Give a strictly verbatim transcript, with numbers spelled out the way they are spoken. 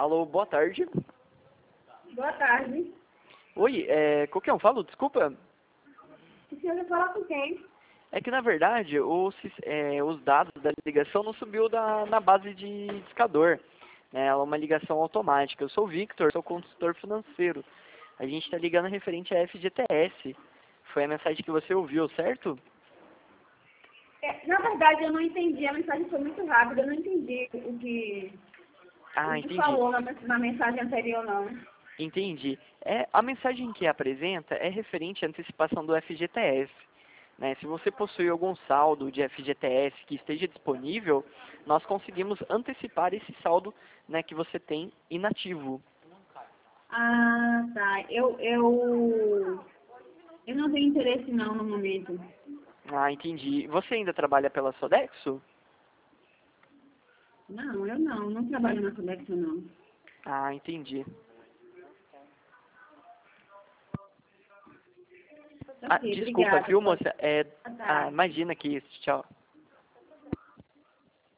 Alô, boa tarde. Boa tarde. Oi, é, com quem eu falo? Desculpa. O senhor vai falar com quem? É que, na verdade, os, é, os dados da ligação não subiu da, na base de discador. Né? Ela é uma ligação automática. Eu sou o Victor, sou consultor financeiro. A gente está ligando referente à F G T S. Foi a mensagem que você ouviu, certo? É, na verdade, eu não entendi. A mensagem foi muito rápida. Eu não entendi o que, Ah, o que entendi. falou na, na mensagem anterior, não. Entendi. É, a mensagem que apresenta é referente à antecipação do F G T S. Né? Se você possui algum saldo de F G T S que esteja disponível, nós conseguimos antecipar esse saldo, né, que você tem inativo. Ah, tá. Eu, eu, eu não tenho interesse, não, no momento. Ah, entendi. Você ainda trabalha pela Sodexo? Não, eu não. Não trabalho na Sodexo, não. Ah, entendi. Ah, Ok, desculpa, obrigada. viu, moça? É, Boa ah, tarde. imagina que isso. Tchau.